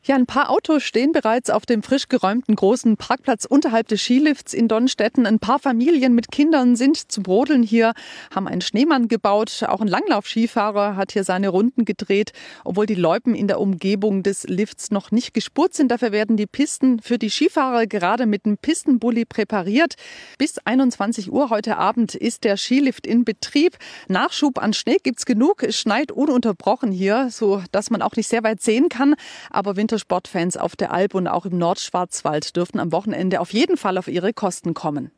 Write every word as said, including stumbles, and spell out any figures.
Ja, ein paar Autos stehen bereits auf dem frisch geräumten großen Parkplatz unterhalb des Skilifts in Donnstetten. Ein paar Familien mit Kindern sind zum Rodeln hier, haben einen Schneemann gebaut. Auch ein Langlauf-Skifahrer hat hier seine Runden gedreht, obwohl die Loipen in der Umgebung des Lifts noch nicht gespurt sind. Dafür werden die Pisten für die Skifahrer gerade mit einem Pistenbully präpariert. Bis einundzwanzig Uhr heute Abend ist der Skilift in Betrieb. Nachschub an Schnee gibt's genug. Es schneit ununterbrochen hier, so dass man auch nicht sehr weit sehen kann. Aber Wintersportfans auf der Alp und auch im Nordschwarzwald dürften am Wochenende auf jeden Fall auf ihre Kosten kommen.